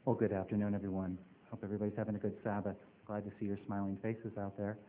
Well, good afternoon, everyone. Hope everybody's having a good Sabbath. Glad to see your smiling faces out there.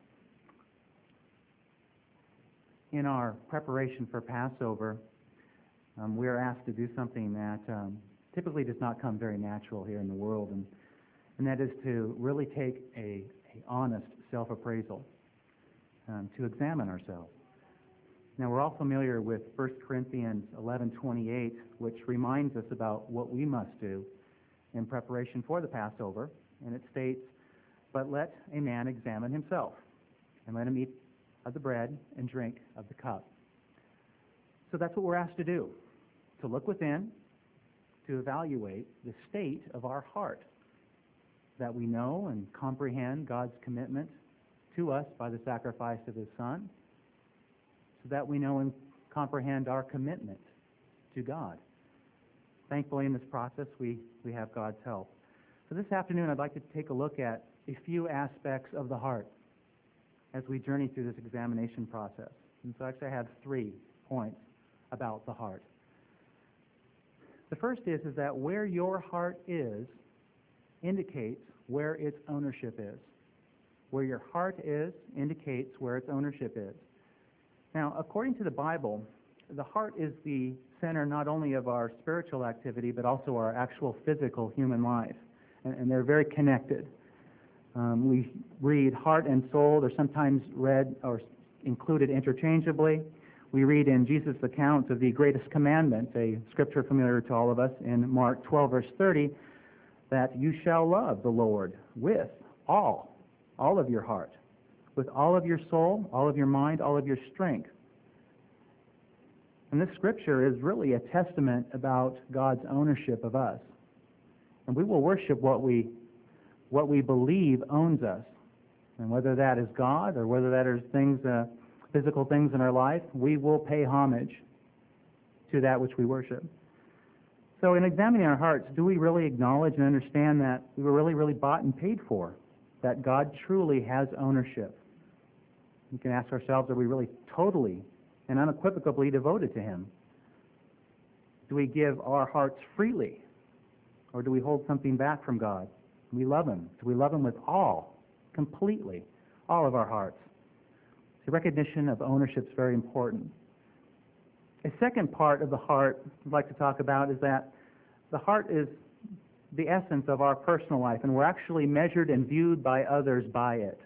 In our preparation for Passover, we are asked to do something that typically does not come very natural here in the world, and that is to really take a honest self-appraisal, to examine ourselves. Now, we're all familiar with 1 Corinthians 11:28, which reminds us about what we must do in preparation for the Passover, and it states, "But let a man examine himself, and let him eat of the bread and drink of the cup." So that's what we're asked to do, to look within, to evaluate the state of our heart, that we know and comprehend God's commitment to us by the sacrifice of His Son, so that we know and comprehend our commitment to God. Thankfully, in this process, we have God's help. So this afternoon, I'd like to take a look at a few aspects of the heart as we journey through this examination process. And so actually I have 3 points about the heart. The first is that where your heart is indicates where its ownership is. Where your heart is indicates where its ownership is. Now, according to the Bible, the heart is the center not only of our spiritual activity, but also our actual physical human life. And they're very connected. We read heart and soul. They're sometimes read or included interchangeably. We read in Jesus' account of the greatest commandment, a scripture familiar to all of us, in Mark 12, verse 30, that you shall love the Lord with all of your heart, with all of your soul, all of your mind, all of your strength. And this scripture is really a testament about God's ownership of us. And we will worship what we believe owns us. And whether that is God or whether that is things, physical things in our life, we will pay homage to that which we worship. So in examining our hearts, do we really acknowledge and understand that we were really, really bought and paid for? That God truly has ownership? We can ask ourselves, are we really totally and unequivocally devoted to Him? Do we give our hearts freely? Or do we hold something back from God? Do we love Him? Do we love Him with completely, all of our hearts? The recognition of ownership is very important. A second part of the heart I'd like to talk about is that the heart is the essence of our personal life, and we're actually measured and viewed by others by it.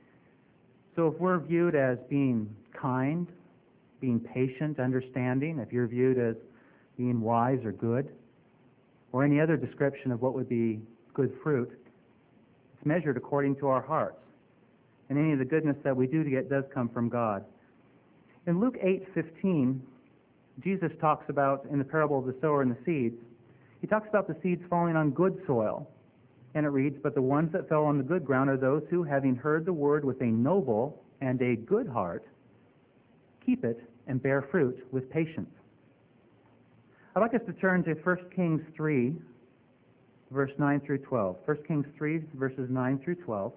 So if we're viewed as being kind, being patient, understanding, if you're viewed as being wise or good, or any other description of what would be good fruit, it's measured according to our hearts. And any of the goodness that we do to get does come from God. In Luke 8:15, Jesus talks about, in the parable of the sower and the seeds, He talks about the seeds falling on good soil. And it reads, "But the ones that fell on the good ground are those who, having heard the word with a noble and a good heart, keep it and bear fruit with patience." I'd like us to turn to 1 Kings 3, verse 9 through 12. 1 Kings 3, verses 9 through 12.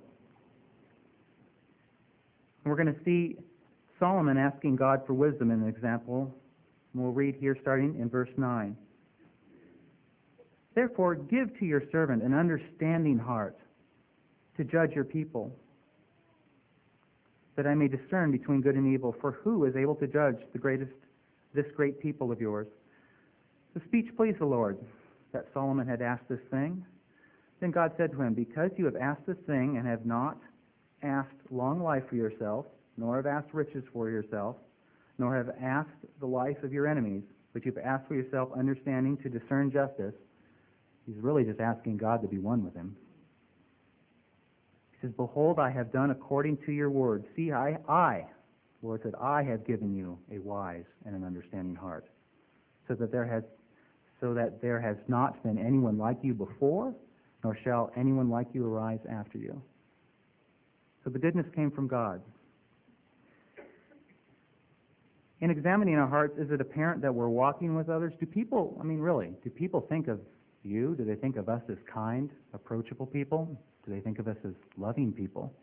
And we're going to see Solomon asking God for wisdom in an example. And we'll read here starting in verse 9. "Therefore give to your servant an understanding heart to judge your people, that I may discern between good and evil. For who is able to judge this great people of yours?" The speech pleased the Lord, that Solomon had asked this thing. Then God said to him, "Because you have asked this thing, and have not asked long life for yourself, nor have asked riches for yourself, nor have asked the life of your enemies, but you've asked for yourself understanding to discern justice." He's really just asking God to be one with him. He says, "Behold, I have done according to your word. See, the Lord said, I have given you a wise and an understanding heart, so that there has not been anyone like you before, nor shall anyone like you arise after you." So the goodness came from God. In examining our hearts, is it apparent that we're walking with others? Do people think of you? Do they think of us as kind, approachable people? Do they think of us as loving people?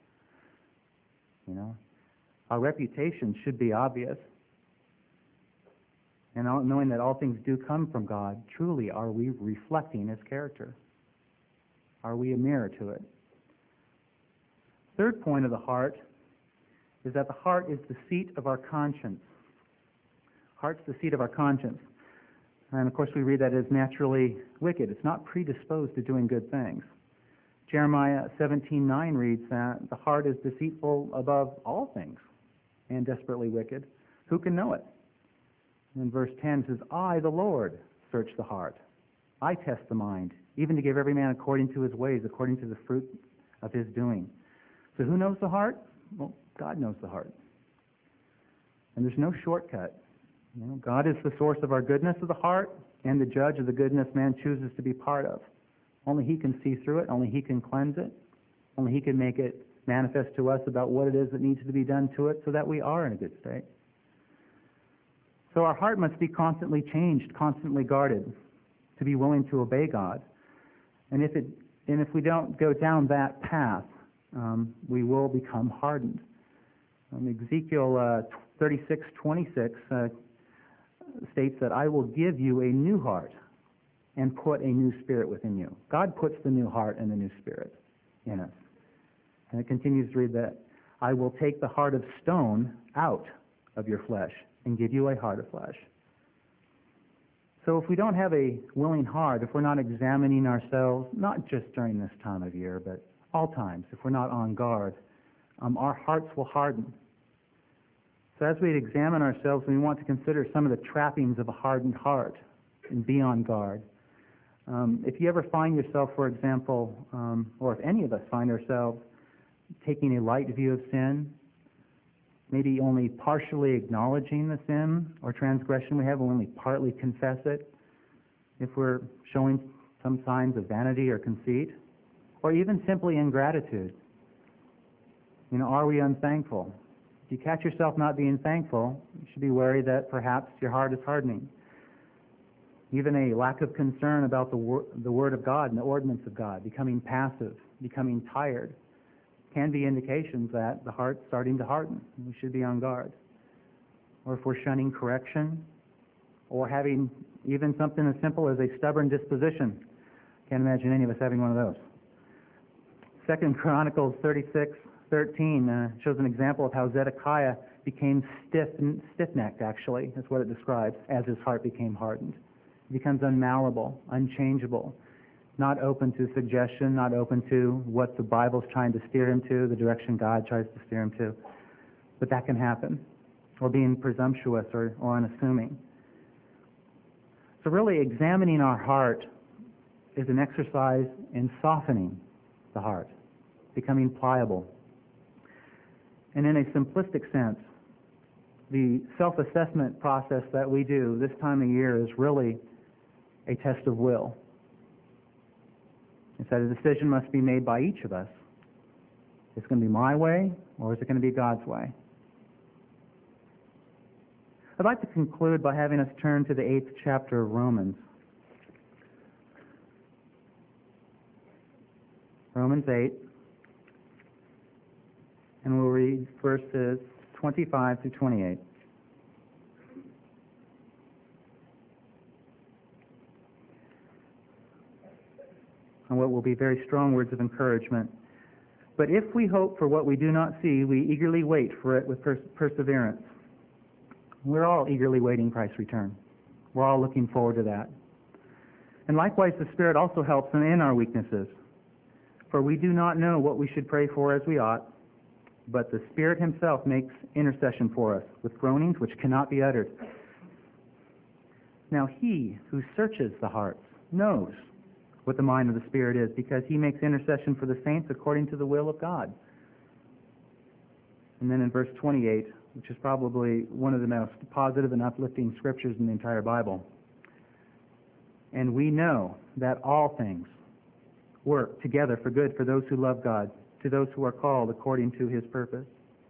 Our reputation should be obvious. And knowing that all things do come from God, truly are we reflecting His character? Are we a mirror to it? Third point of the heart is that the heart is the seat of our conscience. Heart's the seat of our conscience. And of course we read that as naturally wicked. It's not predisposed to doing good things. Jeremiah 17:9 reads that the heart is deceitful above all things and desperately wicked. Who can know it? And verse 10 says, I, the Lord, search the heart. I test the mind, even to give every man according to his ways, according to the fruit of his doing. So who knows the heart? Well, God knows the heart. And there's no shortcut. God is the source of our goodness of the heart and the judge of the goodness man chooses to be part of. Only He can see through it. Only He can cleanse it. Only He can make it manifest to us about what it is that needs to be done to it so that we are in a good state. So our heart must be constantly changed, constantly guarded, to be willing to obey God. And if we don't go down that path, we will become hardened. Ezekiel 36:26 states that I will give you a new heart and put a new spirit within you. God puts the new heart and the new spirit in us. And it continues to read that I will take the heart of stone out of your flesh and give you a heart of flesh. So if we don't have a willing heart, if we're not examining ourselves, not just during this time of year, but all times, if we're not on guard, our hearts will harden. So as we examine ourselves, we want to consider some of the trappings of a hardened heart and be on guard. If you ever find yourself, for example, or if any of us find ourselves taking a light view of sin, maybe only partially acknowledging the sin or transgression we have, only partly confess it, if we're showing some signs of vanity or conceit, or even simply ingratitude. Are we unthankful? If you catch yourself not being thankful, you should be wary that perhaps your heart is hardening. Even a lack of concern about the Word of God and the ordinance of God, becoming passive, becoming tired, can be indications that the heart's starting to harden. We should be on guard. Or if we're shunning correction, or having even something as simple as a stubborn disposition. Can't imagine any of us having one of those. 2 Chronicles 36:13 shows an example of how Zedekiah became stiff-necked, actually. That's what it describes, as his heart became hardened. He becomes unmalleable, unchangeable, not open to suggestion, not open to what the Bible's trying to steer him to, the direction God tries to steer him to. But that can happen, or being presumptuous or unassuming. So really, examining our heart is an exercise in softening the heart, becoming pliable. And in a simplistic sense, the self-assessment process that we do this time of year is really a test of will. It's that a decision must be made by each of us. Is it going to be my way, or is it going to be God's way? I'd like to conclude by having us turn to the 8th chapter of Romans. Romans 8. And we'll read verses 25 to 28. And what will be very strong words of encouragement. But if we hope for what we do not see, we eagerly wait for it with perseverance. We're all eagerly waiting Christ's return. We're all looking forward to that. And likewise, the Spirit also helps in our weaknesses. For we do not know what we should pray for as we ought, but the Spirit Himself makes intercession for us with groanings which cannot be uttered. Now He who searches the hearts knows what the mind of the Spirit is, because He makes intercession for the saints according to the will of God. And then in verse 28, which is probably one of the most positive and uplifting scriptures in the entire Bible. And we know that all things work together for good for those who love God, to those who are called according to His purpose.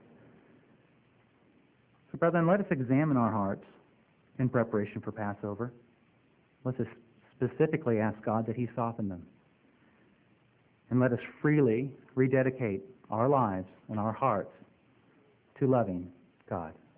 So, brethren, let us examine our hearts in preparation for Passover. Let us specifically ask God that He soften them. And let us freely rededicate our lives and our hearts to loving God.